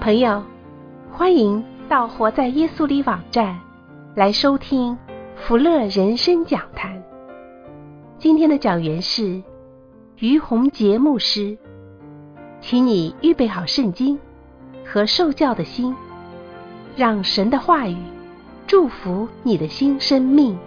朋友，欢迎到活在耶稣里网站来收听福乐人生讲坛。今天的讲员是于洪杰牧师，请你预备好圣经和受教的心，让神的话语祝福你的新生命。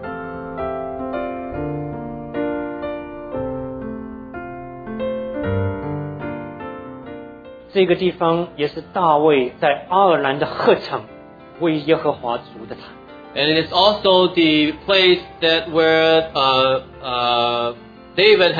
这个地方也是大卫在阿尔兰的鹤场为耶和华筑的坛。 And it is also the place that where David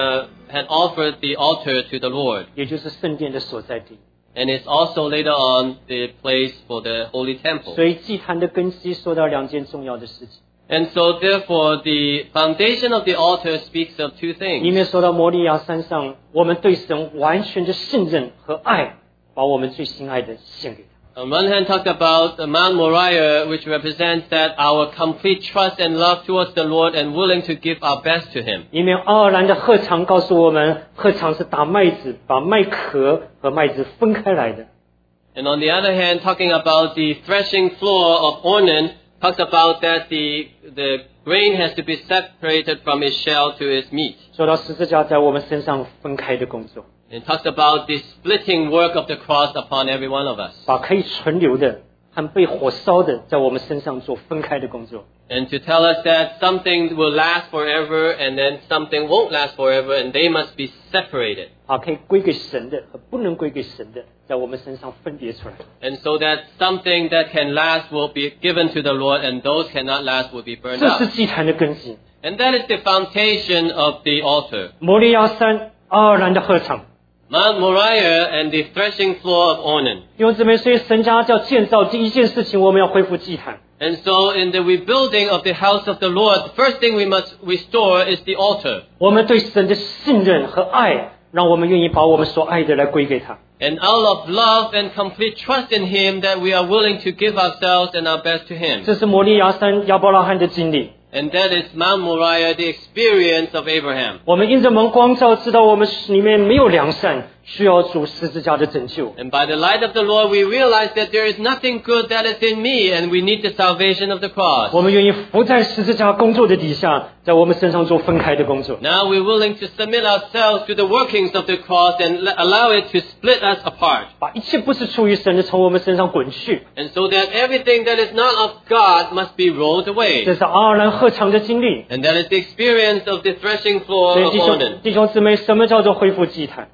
had offered the altar to the Lord. 也就是圣殿的所在地。 And it's also later on the place for the holy temple. 所以祭坛的根基说到两件重要的事情。 And so therefore the foundation of the altar speaks of two things. 里面说到摩利亚山上，我们对神完全的信任和爱，把我们最心爱的献给他。 On one hand, talk about Mount Moriah, which represents that our complete trust and love towards the Lord and willing to give our best to Him. 里面阿尔兰的鹤场告诉我们，鹤场是打麦子，把麦壳和麦子分开来的。 And on the other hand, talking about the threshing floor of Ornan, talks about that the grain has to be separated from its shell to its meat. 说到十字架在我们身上分开的工作。 It talks about the splitting work of the cross upon every one of us. 把可以存留的和被火烧的在我们身上做分开的工作。 And to tell us that something will last forever and then something won't last forever and they must be separated. 把可以归给神的和不能归给神的在我们身上分别出来。 And so that something that can last will be given to the Lord and those cannot last will be burned 这 up. 是祭坛的根基。 And that is the foundation of the altar. 摩利亚山阿尔兰的鹤场。 Mount Moriah and the threshing floor of Ornan. 弟兄姊妹，所以神家叫建造第一件事情，我们要恢复祭坛。 And so in the rebuilding of the house of the Lord, the first thing we must restore is the altar. 我们对神的信任和爱，让我们愿意把我们所爱的来归给他。 And out of love and complete trust in Him that we are willing to give ourselves and our best to Him. 这是摩利亚山亚伯拉罕的经历。 And that is Mount Moriah, the experience of Abraham. 我们因着蒙光照，知道我们里面没有良善，需要主十字架的拯救。 And by the light of the Lord, we realize that there is nothing good that is in me, and we need the salvation of the cross. 我们愿意伏在十字架工作的底下，在我们身上做分开的工作。 Now we're willing to submit ourselves to the workings of the cross and allow it to split us apart. 把一切不是出于神的从我们身上滚去。 And so that everything that is not of God must be rolled away. 这是阿尔兰鹤场的经历。 And that is the experience of the threshing floor 所以 of Ornan. 弟兄姊妹，什么叫做恢复祭坛？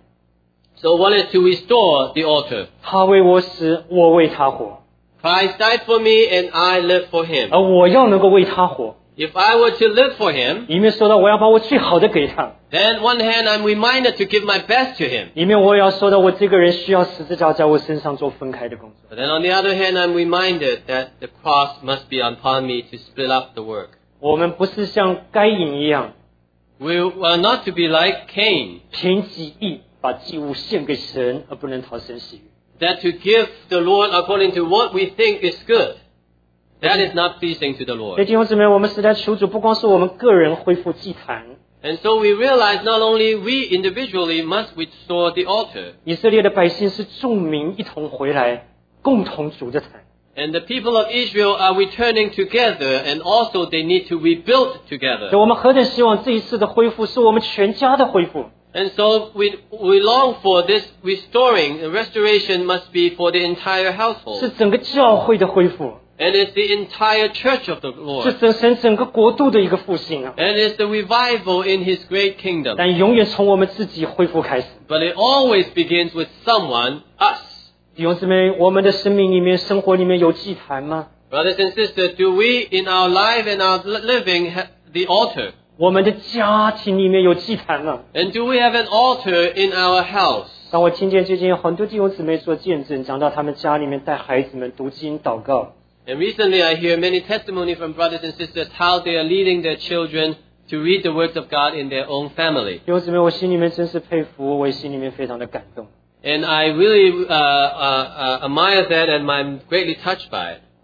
So what is to restore the altar? 他为我死，我为他活， Christ died for me and I live for Him. 而我要能够为他活。 If I were to live for Him, 里面说到我要把我最好的给他， then one hand I'm reminded to give my best to Him. 里面我也要说到我这个人需要十字架在我身上做分开的工作。 But then on the other hand, I'm reminded that the cross must be upon me to split up the work. 我们不是像该隐一样， We are not to be like Cain, 凭己意把祭物献给神，而不能讨神喜悦。 that to give the Lord according to what we think is good. That is not pleasing to the 所以 Lord. 弟兄姊妹，我们实在求主，不光是我们个人恢复祭坛， And so we realize not only we individually must restore the altar, 以色列的百姓是众民一同回来，共同筑的坛。 and the people of Israel are returning together, and also they need to rebuild 所 together. 以我们何等希望这一次的恢复是我们全家的恢复。 And so we long for this restoring, and restoration must be for the entire 是 household. 整个教会的恢复， And it's the entire church of the 是 Lord. 神整个国度的一个复兴啊！ And it's the revival in His great kingdom. 但永远从我们自己恢复开始。 But it always begins with someone, us. 弟兄姊妹，我们的生命里面、生活里面有祭坛吗？ Brothers and sisters, do we in our life and our living have the altar? 我们的家庭里面有祭坛吗？ And do we have an altar in our house? 当我听见最近有很多弟兄姊妹做见证，讲到他们家里面带孩子们读经祷告， And recently I hear many testimony from brothers and sisters how they are leading their children to read the words of God in their own family. 弟兄姊妹，我心里面真是佩服，我也心里面非常的感动。 And I really admire that and I'm greatly touched by it.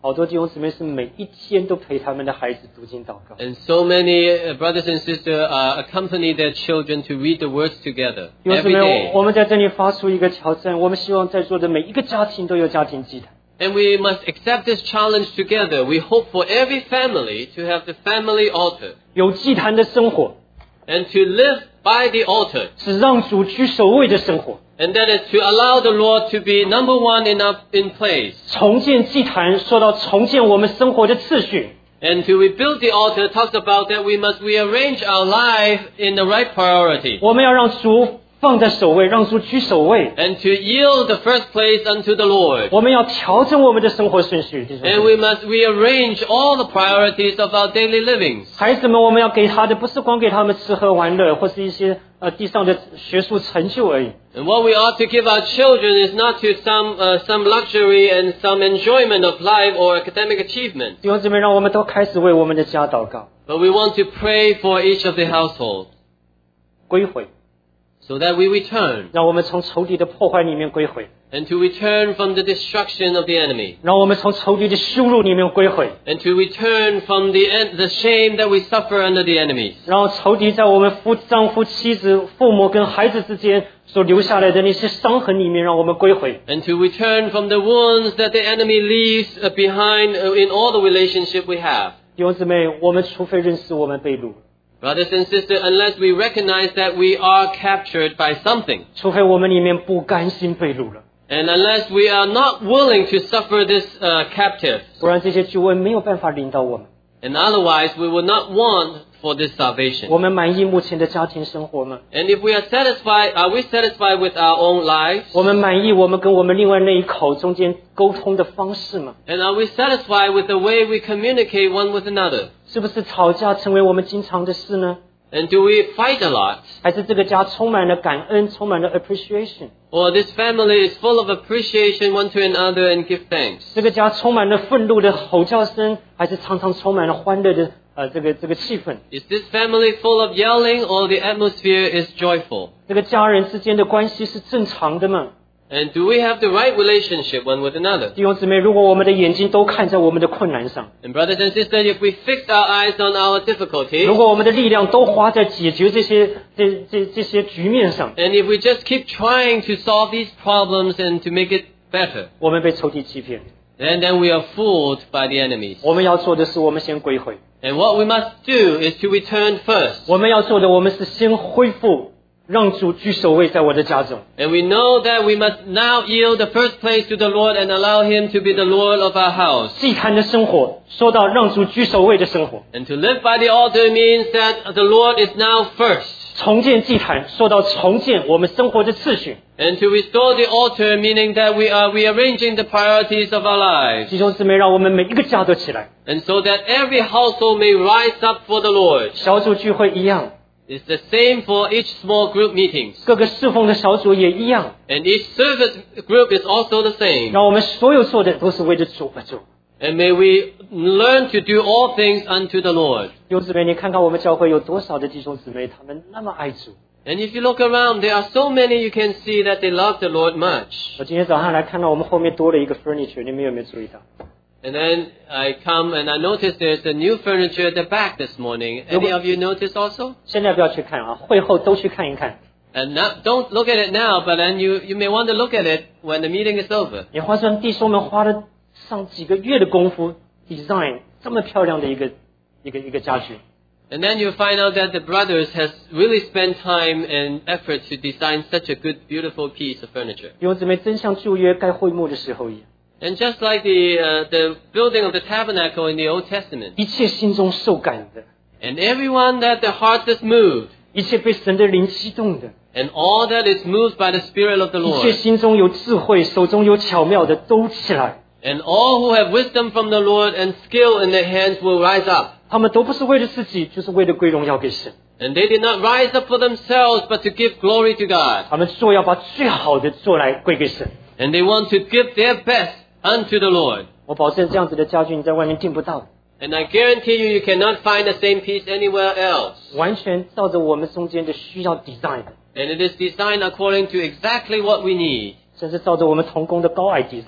好多弟兄姊妹是每一天都陪他们的孩子读经祷告。 And so many brothers and sisters accompany their children to read the words together 弟兄姊 every 妹， day. 我们在这里发出一个挑战，我们希望在座的每一个家庭都有家庭祭坛。 And we must accept this challenge together. We hope for every family to have the family altar. 有祭坛的生活， And to live by the altar. 是让主居首位的生活。 And that is to allow the Lord to be number one in place. 重建祭坛，说到重建我们生活的次序。 And to rebuild the altar talks about that we must rearrange our life in the right priority. 我们要让主放在首位，让主居首位。 And to yield the first place unto the Lord. 我们要调整我们的生活顺序。弟兄姊 And 妹 we must rearrange all the priorities of our daily livings. 孩子们，我们要给他的不是光给他们吃喝玩乐，或是一些地上的学术成就而已。 And what we ought to give our children is not to some luxury and some enjoyment of life or academic achievement. 弟兄姊妹，让我们都开始为我们的家祷告， But we want to pray for each of the households 归回， so that we return 让我们从仇敌的破坏里面归回， and to return from the destruction of the enemy 让我们从仇敌的羞辱里面归回， and to return from the shame that we suffer under the enemies 让仇敌在我们丈夫、妻子、父母跟孩子之间所留下来的那些伤痕里面，让我们归回。 and to return from the wounds that the enemy leaves behind in all the relationship we have. 弟兄姊妹，我们除非认识我们被掳， Brothers and sisters, unless we recognize that we are captured by something, 除非我们里面不甘心被掳了， and unless we are not willing to suffer this captive, 不然这些救恩没有办法领导我们。 and otherwise we will not want for this 我 salvation. 们满意目前的家庭生活吗？ And if we are satisfied with our own lives? 我们满意我们跟我们另外那一口中间沟通的方式吗？ And are we satisfied with the way we communicate one with another? 是不是吵架成为我们经常的事呢？ And do we fight a lot? 还是这个家充满了感恩，充满了 appreciation？ Or this family is full of appreciation one to another and give thanks? 这个家充满了愤怒的吼叫声，还是常常充满了欢乐的这个气氛？ Is this family full of yelling or the atmosphere is joyful? 这个家人之间的关系是正常的吗？ And do we have the right relationship one with another? 弟兄姊妹，如果我们的眼睛都看在我们的困难上， And brothers and sisters, if we fix our eyes on our difficulties, 如果我们的力量都花在解决这些局面上， and if we just keep trying to solve these problems and to make it better, 我们被仇敌欺骗。 then we are fooled by the enemies. 我们要做的是，我们先归回。 And what we must do is to return first. 我们要做的，我们是先恢复，让主居首位在我的家中。 And we know that we must now yield the first place to the Lord and allow Him to be the Lord of our house. 祭坛的生活，说到让主居首位的生活。 And to live by the altar means that the Lord is now first. 重建祭坛，说到重建我们生活的次序。 And to restore the altar, meaning that we are rearranging the priorities of our lives. 弟兄姊妹，让我们每一个家都起来。 And so that every household may rise up for the Lord. 小组聚会一样， It's the same for each small group meetings. 各个侍奉的小组也一样。 And each service group is also the same. 让我们所有做的都是为着主而做。 And may we learn to do all things unto the Lord. 弟兄姊妹，你看看我们教会有多少的弟兄姊妹，他们那么爱主。 And if you look around, there are so many you can see that they love the Lord much. 我今天早上来看到我们后面多了一个 furniture，你们有没有注意到？ And then I come and I notice there's a new furniture at the back this morning. Any of you notice also? 现在不要去看啊，会后都去看一看。 And don't look at it now, but then you may want to look at it when the meeting is over. 你花算弟兄们花了上几个月的功夫 design 这么漂亮的一个家具。 And then you find out that the brothers has really spent time and effort to design such a good, beautiful piece of furniture. 弟兄姊妹，真像旧约盖会幕的时候一样， And just like the building of the tabernacle in the Old Testament, 一切心中受感的， and everyone that their heart is moved, 一切被神的灵激动的， and all that is moved by the Spirit of the 一切 Lord, 心中有智慧、手中有巧妙的都起来。 and all who have wisdom from the Lord and skill in their hands will rise up. 他们都不是为了自己，就是为了归荣耀给神。 And they did not rise up for themselves, but to give glory to God. 他们做要把最好的做来归给神。 And they want to give their best unto the Lord. 我保证这样子的家具你在外面订不到， And I guarantee you, you cannot find the same piece anywhere else. 完全照着我们中间的需要 design 的， And it is designed according to exactly what we need. 甚至照着我们同工的高矮 design。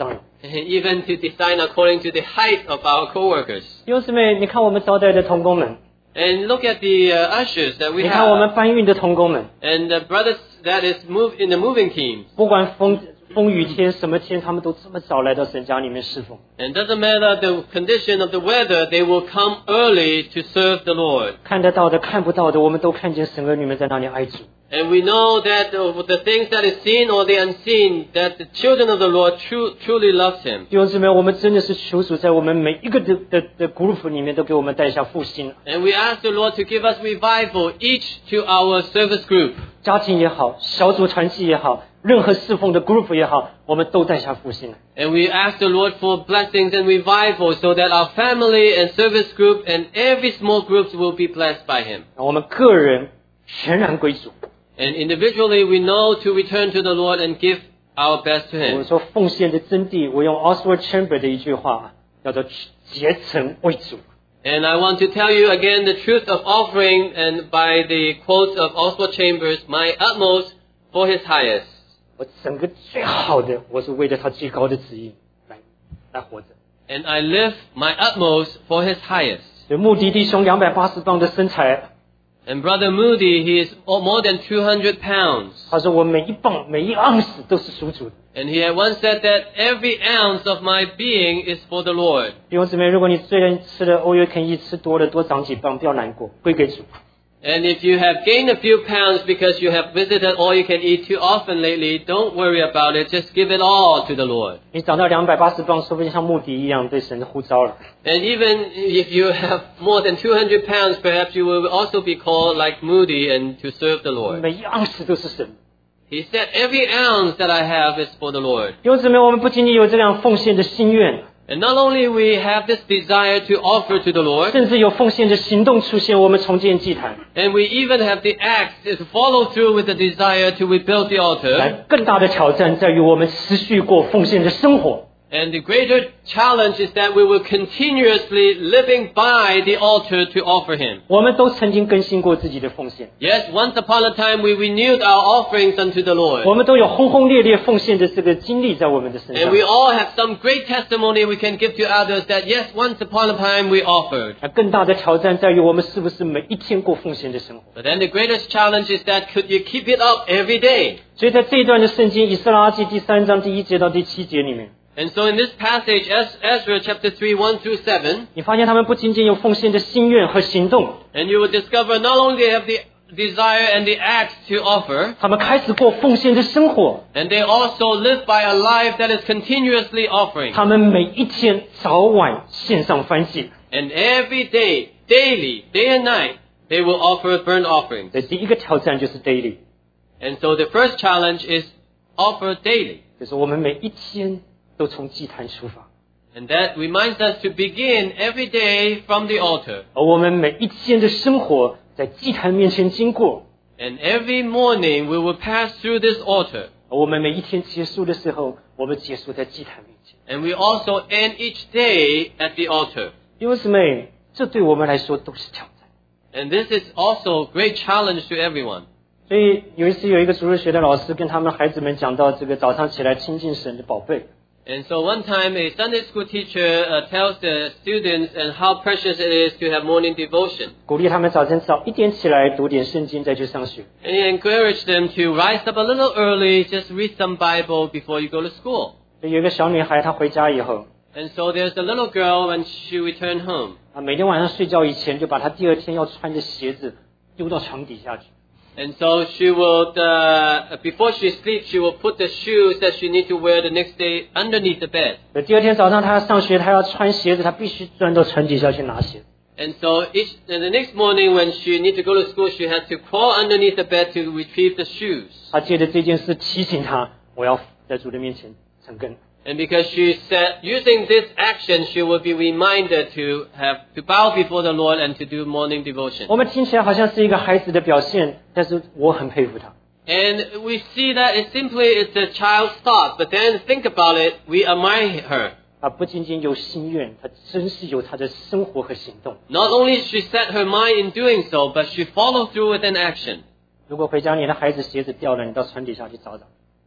and even to design according to the height of our co-workers. 弟兄姊妹，你看我们招待的同工们， And look at the ushers that we 你看我们 have, 搬运的同工们， and the brothers that is moved in the moving team. 不管风雨天什么天，他们都这么早来到神家里面侍奉。 And doesn't matter the condition of the weather, they will come early to serve the Lord. 看得到的、看不到的，我们都看见神儿女们在那里爱主。 And we know that the things that is seen or the unseen, that the children of the Lord truly loves Him. 弟兄姊妹，我们真的是求主在我们每一个的 group 里面都给我们带下复兴， And we ask the Lord to give us revival each to our service group. 家庭也好，小组团契也好，任何侍奉的 group 也好，我们都带下复兴。 And we ask the Lord for blessings and revival so that our family and service group and every small groups will be blessed by Him. 我们个人全然归主。 And individually we know to return to the Lord and give our best to 我 Him. 说奉献的真谛，我用 Oswald Chamber 的一句话叫做竭诚为主。 And I want to tell you again the truth of offering, and by the quotes of Oswald Chambers, my utmost for His highest. 我整个最好的，我是为了他最高的旨意来活着。 And I live my utmost for His highest. 所以穆迪弟兄280磅的身材， And Brother Moody, he is more than 200 pounds. 他说我每一磅每一盎司都是属主的。 And he had once said that every ounce of my being is for the Lord. 弟兄姊妹，如果你虽然吃了欧约肯一吃多了多长几磅，不要难过，归给主。 And if you have gained a few pounds because you have visited all you can eat too often lately, don't worry about it. Just give it all to the Lord. 你长到280磅，说不定像穆迪一样被神呼召了。 And even if you have more than 200 pounds, perhaps you will also be called like Moody and to serve the Lord. 每一盎司都是神。 He said, every ounce that I have is for the Lord. 弟兄姊妹，我们不仅仅有这样奉献的心愿， And not only we have this desire to offer to the Lord, 甚至有奉献的行动出现。我们重建祭坛， and we even have the acts to follow through with the desire to rebuild the 来 altar. 更大的挑战在于我们持续过奉献的生活。 And the greater challenge is that we will continuously living by the altar to offer Him. 我们都曾经更新过自己的奉献， Yes, once upon a time we renewed our offerings unto the 我 Lord. 们都有轰轰烈烈奉献的这个经历在我们的身 And 上。 we all have some great testimony we can give to others that yes, once upon a time we offered. 更大的挑战在于我们是不是每一天过奉献的生活。 But then the greatest challenge is that could you keep it up every day? 所以在这一段的圣经以斯拉记第3章第1节到第7节里面， And so in this passage, Ezra chapter 3, 1 through 7, 你发现他们不仅仅有奉献的心愿和行动， and you will discover not only they have the desire and the acts to offer, 他们开始过奉献的生活。 and they also live by a life that is continuously offering. 他们每一天早晚献上燔祭。 And every day, daily, day and night, they will offer burnt offerings. 所以第一个挑战就是 daily， And so the first challenge is offer daily. 就是我们每一天都从祭坛出发， And that reminds us to begin every day from the altar. 而我们每一天的生活在祭坛面前经过， And every morning we will pass through this altar. 而我们每一天结束的时候，我们结束在祭坛面前。 And we also end each day at the altar. 弟兄姊妹，这对我们来说都是挑战。 And this is also a great challenge to everyone. 所以有一次有一个主日学的老师跟他们孩子们讲到这个早上起来亲近神的宝贝。 And so one time a Sunday school teacher tells the students and how precious it is to have morning devotion. 鼓励他们早晨早一点起来读点圣经再去上学。 And he encouraged them to rise up a little early, just read some Bible before you go to school. 所以有一个小女孩，她回家以后， And so there's a little girl when she returned home. 每天晚上睡觉以前就把她第二天要穿的鞋子丢到床底下去。 And so she will, before she sleeps, she will put the shoes that she needs to wear the next day underneath the bed. 第二天早上她要上学，她要穿鞋子，她必须钻到床底下去拿鞋子。 And so the next morning when she needs to go to school, she has to crawl underneath the bed to retrieve the shoes. 她借着这件事提醒她，我要在主的面前诚恳。 And because she said, using this action, she will be reminded to bow before the Lord and to do morning devotion. 我们听起来好像是一个孩子的表现，但是我很佩服她。 And we see that it simply is a child's thought, but then think about it, we admire her. 她不仅仅有心愿，她真是有她的生活和行动。 Not only she set her mind in doing so, but she followed through with an action. 如果回家你的孩子鞋子掉了，你到床底下去找找。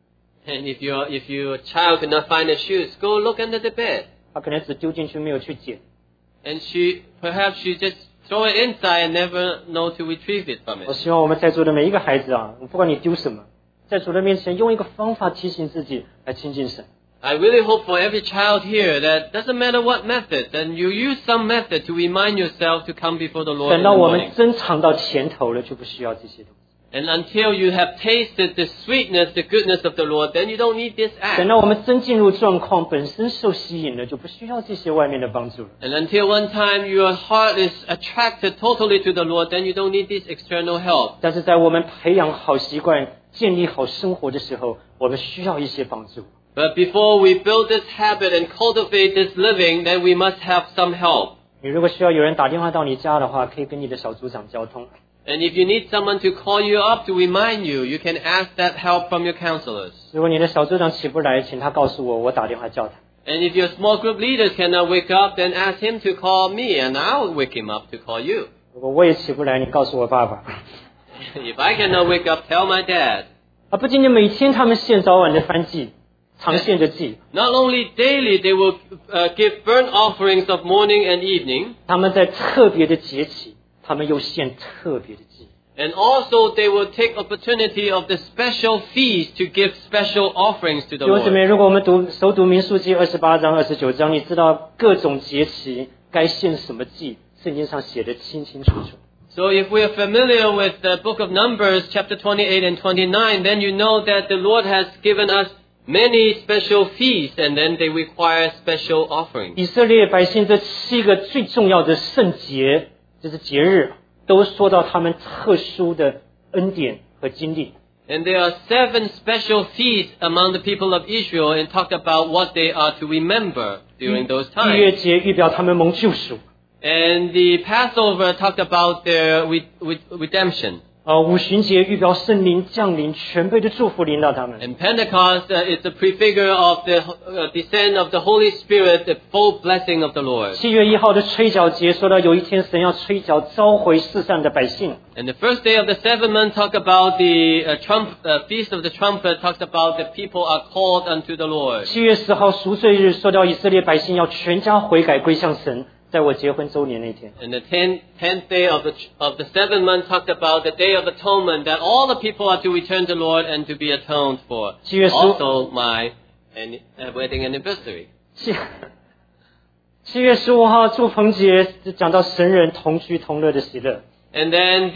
And if your child cannot find the shoes, go look under the bed. 他可能只丢进去没有去捡。 And perhaps she just throw it inside and never know to retrieve it from 我 it. 希望我们在座的每一个孩子啊，不管你丢什么，在主的面前用一个方法提醒自己来亲近神。 I really hope for every child here that doesn't matter what method, and you use some method to remind yourself to come before the Lord 等 in 到 the 我们 morning. 真尝到甜头了，就不需要这些东西。 And until you have tasted the sweetness, the goodness of the Lord, then you don't need this 等 act. 到我们真进入状况，本身受吸引了，就不需要这些外面的帮助了。 And until one time your heart is attracted totally to the Lord, then you don't need this external help. 但是在我们培养好习惯、建立好生活的时候，我们需要一些帮助。 But before we build this habit and cultivate this living, then we must have some help. 你如果需要有人打电话到你家的话，可以跟你的小组长交通。 And if you need someone to call you up to remind you, you can ask that help from your counselors. 如果你的小组长起不来，请他告诉我，我打电话叫他。 And if your small group leaders cannot wake up, then ask him to call me, and I'll wake him up to call you. 如果我也起不来，你告诉我爸爸。 If I cannot wake up, tell my dad. 啊，不仅仅每天他们献早晚的燔祭，常献的祭， Not only daily, they will give burnt offerings of morning and evening, 他们在特别的节期，他们又献特别的祭。 and also they will take opportunity of the special feast to give special offerings to the 弟兄姊妹， Lord. 如果我们熟读民数记28章、29章，你知道各种节期该献什么祭，圣经上写得清清楚楚。 So if we are familiar with the book of Numbers, chapter 28 and 29, then you know that the Lord has given us many special feasts, and then they require special offerings. 以色列百姓这7个最重要的圣节，就是节日，都说到他们特殊的恩典和经历。 And there are 7 special feasts among the people of Israel, and talk about what they are to remember during those 逾越 times. 节预表他们蒙救赎， And the Passover talked about their redemption. 五旬节预表圣灵降临，全备的祝福临到他们。 And Pentecost is a prefigure of the descent of the Holy Spirit, the full blessing of the Lord. 7月1号的吹角节说到有一天神要吹角召回世上的百姓。 And the first day of the 7th month talk about the feast of the trumpet, talks about the people are called unto the Lord. 7月10号赎罪日说到以色列百姓要全家悔改归向神，在我结婚周年那天。 And the 10th day of the 7th month talked about the day of atonement, that all the people are to return to the Lord and to be atoned for. 7月15 Also my wedding anniversary. 7月15号祝棚节讲到神人同居同乐的喜乐。 And then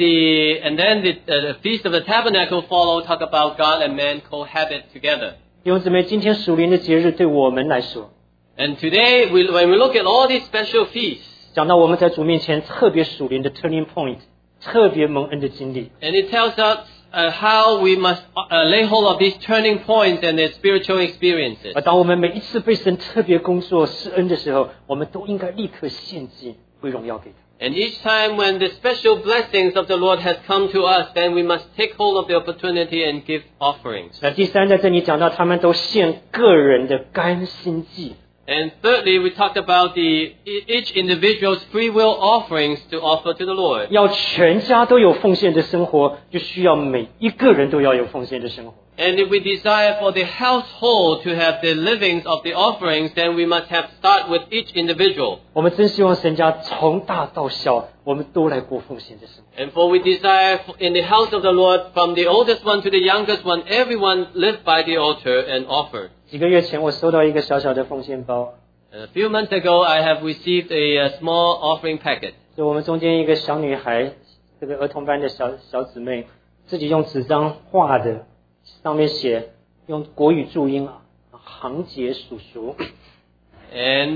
the feast of the tabernacle follow, talk about God and man cohabit together. 弟兄姊妹，今天属灵的节日对我们来说， And today, when we look at all these special feasts, 讲到我们在主面前特别属灵的 turning point， 特别蒙恩的经历。 and it tells us how we must lay hold of these turning points and their spiritual experiences. 而当我们每一次被神特别工作施恩的时候，我们都应该立刻献祭，归荣耀给他。 And each time when the special blessings of the Lord has come to us, then we must take hold of the opportunity and give offerings. 那第三，在这里讲到他们都献个人的甘心祭。 And thirdly, we talked about each individual's free will offerings to offer to the Lord. 要全家都有奉献的生活，就需要每一个人都要有奉献的生活。 And if we desire for the household to have the livings of the offerings, then we must start with each individual. 我们真希望神家从大到小，我们都来过奉献的生活。 And for we desire in the house of the Lord, from the oldest one to the youngest one, everyone live by the altar and offer. 几个月前，我收到一个小小的奉献包， A few months ago, I have received a small offering packet. 是我们中间一个小女孩，这个儿童班的小姊妹，自己用纸张画的，上面写用国语注音行姐叔叔。 And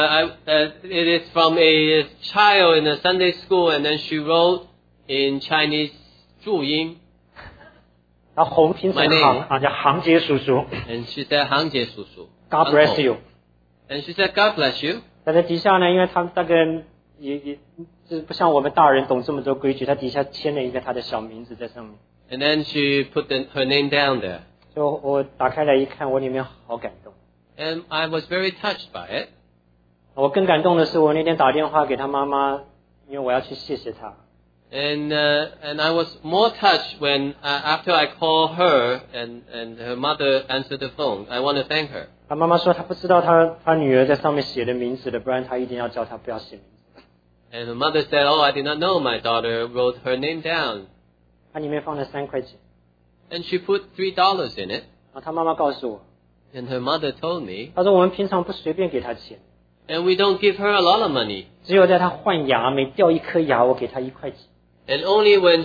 it is from a child in a Sunday school, and then she wrote in Chinese 注音, 然后红拼成 My 行 name. 叫行姐叔叔 and she said 行姐叔叔. ，God bless you。 And she said, God bless you. 在这底下呢，因为他们大概也就是不像我们大人懂这么多规矩，他底下签了一个他的小名字在上面。 And then she put her name down there. 就我打开来一看，我里面好感动。 And I was very touched by it. 我更感动的是，我那天打电话给他妈妈，因为我要去谢谢他。 And I was more touched when after I called her and her mother answered the phone. I want to thank her. 他妈妈说她不知道她女儿在上面写的名字的，不然她一定要叫她不要写名字。 And her mother said, "Oh, I did not know my daughter wrote her name down." 她里面放了3块钱， And she put $3 in it. 然后她妈妈告诉我， And her mother told me, 她说我们平常不随便给她钱， and we don't give her a lot of money. 只有在她换牙每掉一颗牙，我给她1块钱。 And only when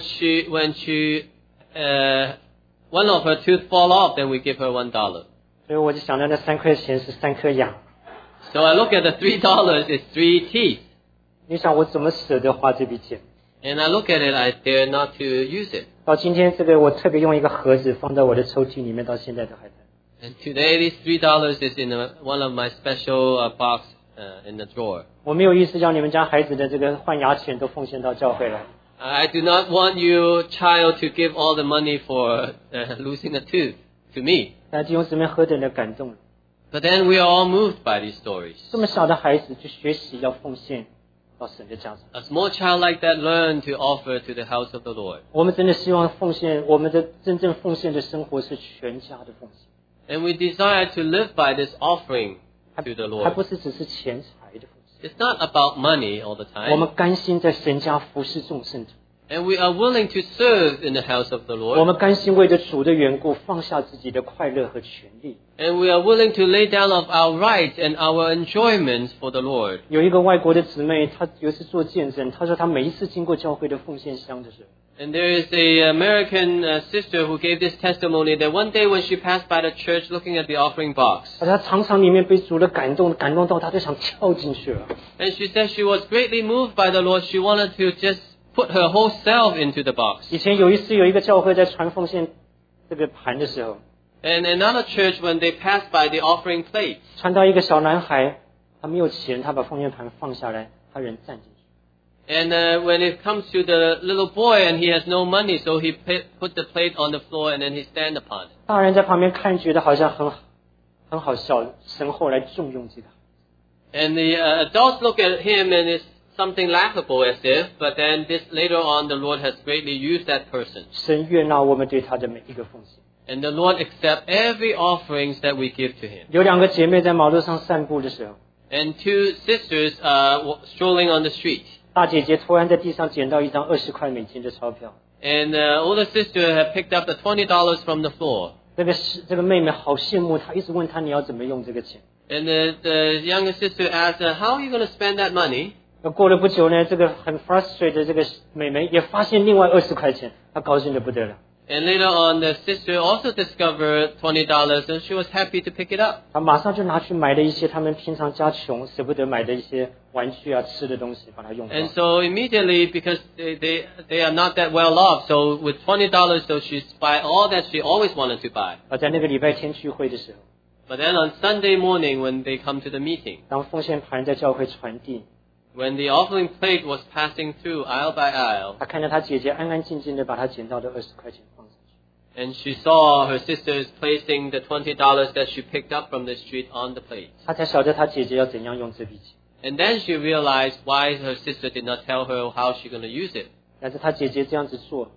one of her tooth fall off, then we give her $1. 所以我就想到那3块钱是3颗牙。 So I look at the $3 is 3 teeth. 你想我怎么舍得花这笔钱？ And I look at it, I dare not to use it. 到今天这个我特别用一个盒子放在我的抽屉里面，到现在都还在。 And today this $3 is in one of my special box in the drawer. 我没有意思让你们家孩子的这个换牙钱都奉献到教会来。 I do not want your child to give all the money for losing a tooth to me. 但弟兄姊妹何等的感动！ But then we are all moved by these stories. 这么小的孩子就学习要奉献到神的家中。 A small child like that learn to offer to the house of the Lord. 我们真的希望奉献，我们的真正奉献的生活是全家的奉献， And we desire to live by this offering to the 还不 Lord. 是只是钱财的奉献。 It's not about money all the 我 time. 们甘心在神家服侍众圣徒， And we are willing to serve in the house of the 我 Lord. 们甘心为着主的缘故放下自己的快乐和权利。 And we are willing to lay down of our rights and our enjoyments for the Lord. 有一个外国的姊妹，她有一次做见证，她说她每一次经过教会的奉献箱的时候， And there is a American sister who gave this testimony that one day when she passed by the church looking at the offering box, 她常常里面被主的感动到她都想跳进去了。 and she said she was greatly moved by the Lord. She wanted to just put her whole self into the box. 以前有一次有一个教会在传奉献这个盘的时候， And another church, when they passed by the offering plate, 传到一个小男孩，他没有钱，他把奉献盘放下来，他人站进去。 and when it comes to the little boy and he has no money, so he put the plate on the floor and then he stand upon it. 大人在旁边看，觉得好像很好笑。神后来重用这个， And the adults look at him and it's something laughable as if, but then this later on the Lord has greatly used that person. 神悦纳我们对他的每一个奉献。 And the Lord accepts every offerings that we give to Him. 有2个姐妹在马路上散步的时候， And 2 sisters strolling on the street. 大姐姐突然在地上捡到一张20块美金的钞票， And the older sister had picked up the $20 from the floor. 这个妹妹好羡慕她，一直问她你要怎么用这个钱。 And the younger sister asked her, "How are you going to spend that money?" 过了不久呢，这个很 frustrated 的这个妹妹也发现另外20块钱，她高兴得不得了。 And later on, the sister also discovered $20 and she was happy to pick it up. 她马上就拿去买了一些他们平常家穷舍不得买的一些玩具啊、吃的东西，把它用光。 And so immediately, because they are not that well off, so with $20, so she's buy all that she always wanted to buy. 在那个礼拜天聚会的时候， But then on Sunday morning when they come to the meeting, 当奉献盘在教会传递， when the offering plate was passing through aisle by aisle, 她看到她姐姐安安静静的把她捡到的20块钱放上去， and she saw her sisters placing the $20 that she picked up from the street on the plate. 她才晓得她姐姐要怎样用这笔钱。 And then she realized why her sister did not tell her how she's going to use it. 但是她姐姐这样子做，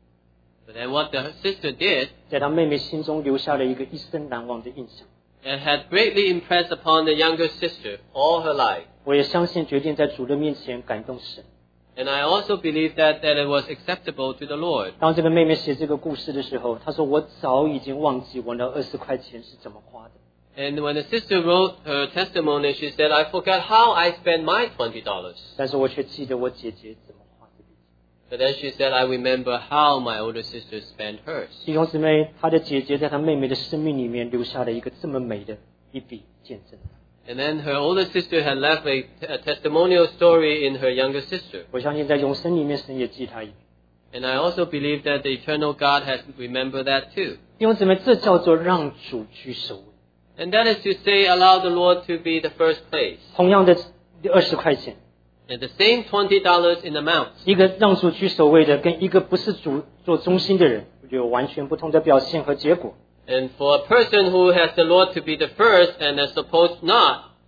But then what the sister did, 在她妹妹心中留下了一个一生难忘的印象。 and had greatly impressed upon the younger sister all her life. 我也相信，决定在主的面前感动神。 And I also believe that it was acceptable to the Lord. 当这个妹妹写这个故事的时候，她说：“我早已经忘记我那20块钱是怎么花的。” And when the sister wrote her testimony, she said, "I forgot how I spent my $20. 但是我却记得我姐姐怎么花这笔钱。 But then she said, I remember how my older sister spent hers." 弟兄姊妹，她的姐姐在她妹妹的生命里面留下了一个这么美的一笔见证。 And then her older sister had left a testimonial story in her younger sister. 我相信在永生里面，神也记她一笔。 And I also believe that the eternal God has remembered that too. 弟兄姊妹，这叫做让主居首位。 And that is to say, allow the Lord to be the first place. 同样的20块钱， And the same $20 in amount. 一个让主居首位的，跟一个不是主做中心的人，有完全不同的表现和结果。 And for a person who has the Lord to be the first and is supposed not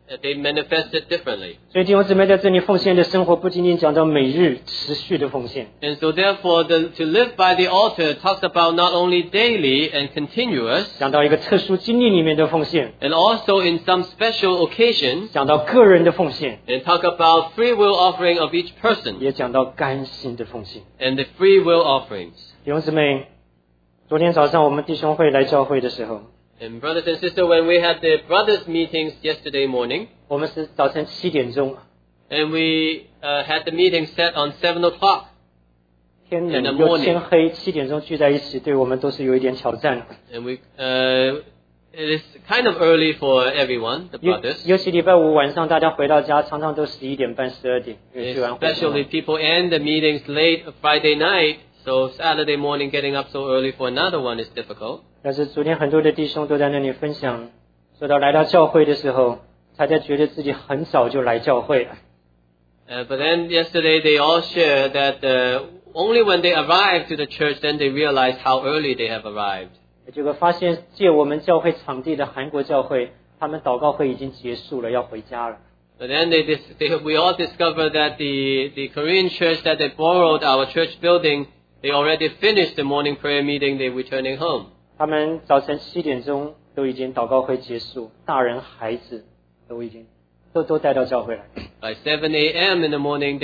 they manifest it differently. 所以弟兄姊妹在这里奉献的生活，不仅仅讲到每日持续的奉献， And so therefore, to live by the altar talks about not only daily and continuous, 讲到一个特殊经历里面的奉献， and also in some special occasions, 讲到个人的奉献， and talk about free will offering of each person, 也讲到甘心的奉献。 and the free will offerings. 弟兄姊妹，昨天早上我们弟兄会来教会的时候， And brothers and sisters, when we had the brothers meetings yesterday morning, 我们是早晨7点钟， and we had the meeting set on 7 o'clock, 天 In the 冷又 morning. 天黑，7点钟聚在一起，对我们都是有一点挑战的。 and it is kind of early for everyone, the 尤 brothers. 尤其礼拜五晚上大家回到家，常常都11点半、12点，因为聚完会。 Especially people end the meetings late Friday night, so Saturday morning getting up so early for another one is difficult. 但是昨天很多的弟兄都在那里分享，说到来到教会的时候，大家觉得自己很早就来教会了。 But then yesterday they all shared that only when they arrived to the church then they realized how early they have arrived. 结果发现借我们教会场地的韩国教会，他们祷告会已经结束了，要回家了。 But then we all discovered that the Korean church that they borrowed our church building, they already finished the morning prayer meeting, they're returning home. 他们早晨7点钟都已经祷告会结束，大人孩子都已经都带到教会来。 By 7 a.m. in the morning,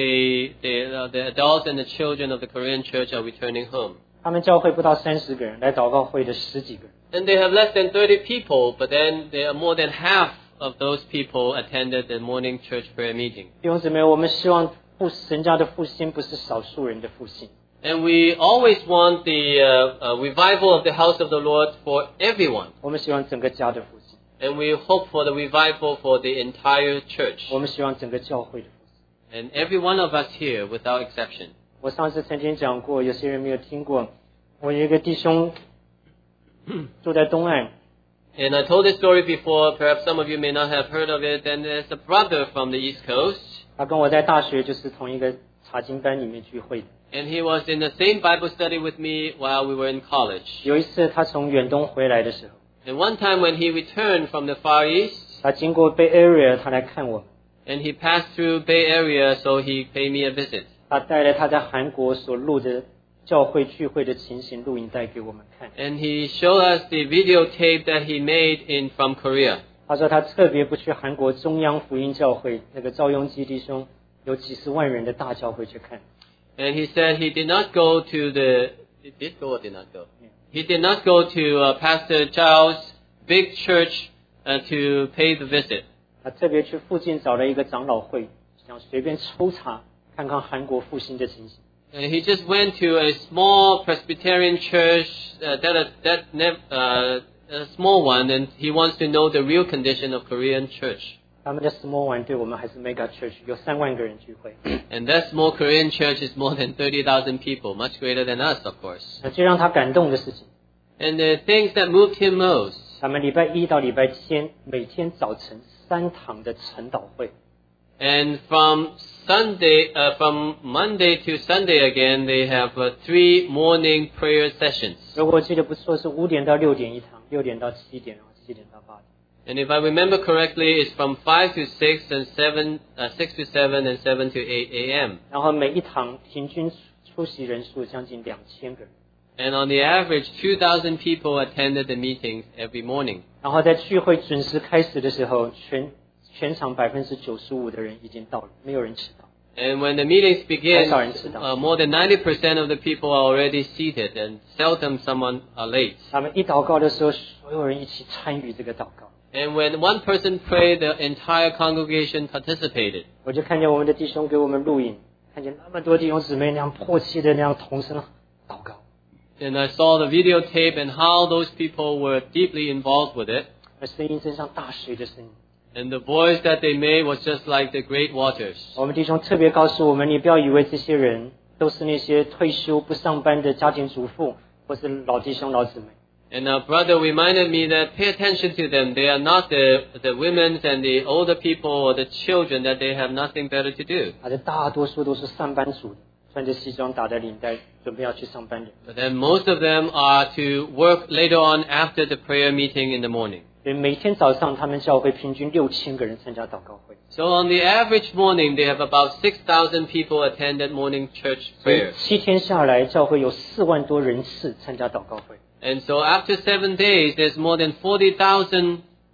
the adults and the children of the Korean church are returning home. 他们教会不到30个人，来祷告会的10几个人。 And they have less than 30 people, but then there are more than half of those people attended the morning church prayer meeting. 弟兄姊妹，我们希望神家的复兴不是少数人的复兴， And we always want the revival of the house of the Lord for everyone. 我们希望整个家的复兴， And we hope for the revival for the entire church. 我们希望整个教会的复兴。 And every one of us here, without exception. 我上次曾经讲过，有些人没有听过，我有一个弟兄住在东岸， And I told this story before, perhaps some of you may not have heard of it, and there's a brother from the East Coast, 他跟我在大学就是同一个查经班里面聚会的。 and he was in the same Bible study with me while we were in college. 有一次他从远东回来的时候， And one time when he returned from the Far East, 他经过 Bay Area， 他来看我们， and he passed through Bay Area, so he paid me a visit. 他带了他在韩国所录的教会聚会的情形录影带给我们看。 And he showed us the videotape that he made from Korea. 他说他特别不去韩国中央福音教会那个赵雍基弟兄有几十万人的大教会去看， And he said he did not go to he did go or did not go? He did not go to Pastor Zhao's big church to pay the visit. 他特别去附近找了一个长老会，想随便抽查看看韩国复兴的情形。 And he just went to a small Presbyterian church, a small one, and he wants to know the real condition of Korean church. 他们的 small one 对我们还是 mega church， 有3万个人聚会。 And that small Korean church is more than 30,000 people, much greater than us, of course. 那最让他感动的事情， And the things that moved him most, 他们礼拜1到礼拜天每天早晨3堂的晨祷会， and from Monday to Sunday again, they have 3 morning prayer sessions. 如果我记得不错是5点到6点一堂，6点到7点，然后7点到8点。 And if I remember correctly, it's from 5 to 6 and 6 to 7 and 7 to 8 a.m. 然后每一堂平均出席人数将近2000个人。 And on the average, 2,000 people attended the meetings every morning. 然后在聚会准时开始的时候，全场95%的人已经到了，没有人迟到。 And when the meetings begin, 很少人迟到。 more than 90% of the people are already seated, and seldom someone are late. 他们一祷告的时候，所有人一起参与这个祷告。 And when one person prayed, the entire congregation participated. 我就看见我们的弟兄给我们录影，看见那么多弟兄姊妹那样迫切的那样同声祷告， And I saw the videotape and how those people were deeply involved with it. 而声音真像大水的声音。 And the voice that they made was just like the great waters. 我们弟兄特别告诉我们，你不要以为这些人都是那些退休不上班的家庭主妇或是老弟兄老姊妹。 And our brother reminded me that pay attention to them. They are not the women and the older people or the children, that they have nothing better to do. 他的大多数都是上班族的，穿着西装打着领带，准备要去上班的。 But then most of them are to work later on after the prayer meeting in the morning. 所以每天早上他们教会平均6000个人参加祷告会。 So on the average morning, they have about 6,000 people attend that morning church 所以 prayer. 7天下来，教会有4万多人次参加祷告会。 And so after 7 days, there's more than 40,000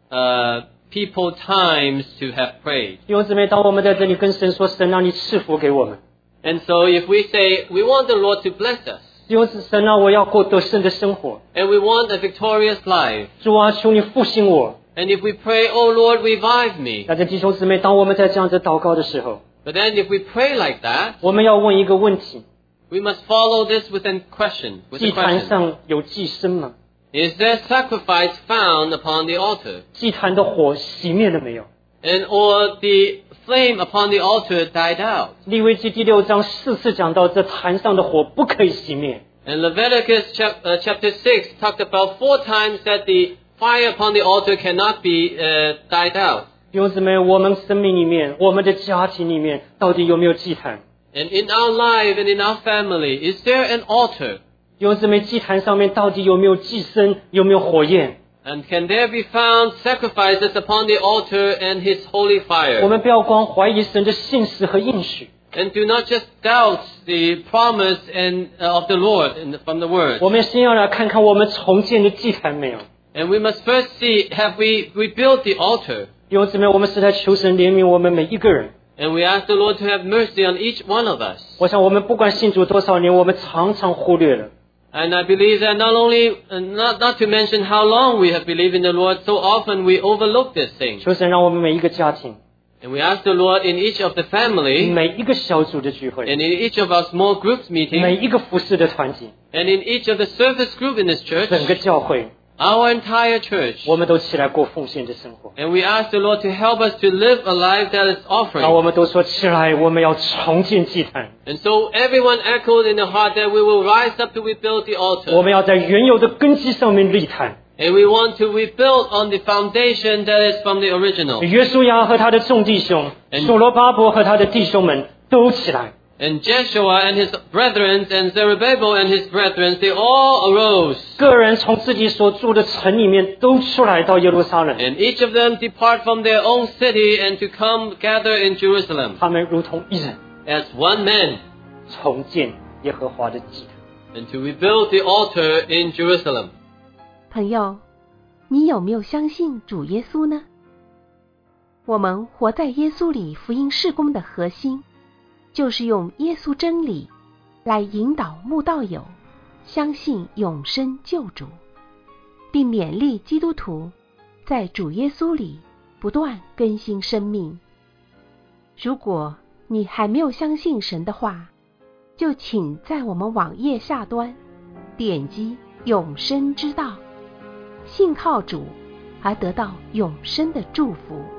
people times to have prayed. 弟兄姊妹，当我们在这里跟神说，神让你赐福给我们。 And so if we say, we want the Lord to bless us, 弟兄姊妹，神啊，我要过得胜的生活。 and we want a victorious life, 主啊，求你复兴我。 and if we pray, oh Lord, revive me. 那弟兄姊妹，当我们在这样子祷告的时候， But then if we pray like that, 我们要问一个问题： we must follow this with a question. 祭坛上有祭牲吗？ Is there sacrifice found upon the altar? 祭坛的火熄灭了没有？ And or the flame upon the altar died out? 利未记第6章4次讲到，这坛上的火不可以熄灭。 And Leviticus chapter 6 talked about 4 times that the fire upon the altar cannot be died out. 弟兄姊妹，我们生命里面，我们的家庭里面，到底有没有祭坛？ And in our life and in our family, is there an altar? 弟兄姊妹，祭坛上面到底有没有祭牲？有没有火焰？ And can there be found sacrifices upon the altar and His holy 我 fire? 们不要光怀疑神的信实和应许， And do not just doubt the promise of the Lord from the Word. 我们先要来看看我们重建的祭坛没有。 And we must first see, have we rebuilt the altar? 弟兄姊妹，我们是在求神怜悯我们每一个人。 And we ask the Lord to have mercy on each one of us. 我想我们不管信主多少年，我们常常忽略了。 And I believe that not only, not to mention how long we have believed in the Lord, so often we overlook this thing. 求神让我们每一个家庭， And we ask the Lord in each of the family, 每一个小组的聚 and 会， in each of our small groups 每 meetings, 一个服侍的团体， and in each of the service group in this church, 整个教会， our entire church. 我们都起来过奉献的生活。 And we ask the Lord to help us to live a life that is 让 offering. 我们都说起来，我们要重建祭坛， And so everyone echoed in the heart that we will rise up to rebuild the 我 altar. 们要在原有的根基上面立坛。 And we want to rebuild on the foundation that is from the original. 约书亚和他的众弟兄，所罗巴伯和他的弟兄们都起来， And Jeshua and his brethren, and Zerubbabel and his brethren, they all arose. 个人从自己所住的城里面都出来到耶路撒冷， And each of them depart from their own city and to come gather in Jerusalem 他们如同一人， as one man 重建耶和华的祭坛。 and to rebuild the altar in Jerusalem. 朋友，你有没有相信主耶稣呢？我们活在耶稣里福音事工的核心，就是用耶稣真理来引导慕道友相信永生救主，并勉励基督徒在主耶稣里不断更新生命。如果你还没有相信神的话，就请在我们网页下端点击永生之道，信靠主而得到永生的祝福。